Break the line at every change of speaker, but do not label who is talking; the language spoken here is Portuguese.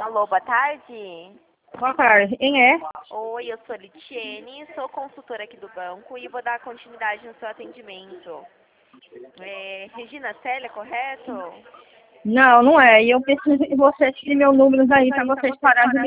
Alô, boa tarde.
Boa tarde. Quem é?
Oi, eu sou Litiene, sou consultora aqui do banco e vou dar continuidade no seu atendimento. Regina Célia, correto?
Não, não é. E eu preciso que você tire meu número daí para vocês pararem de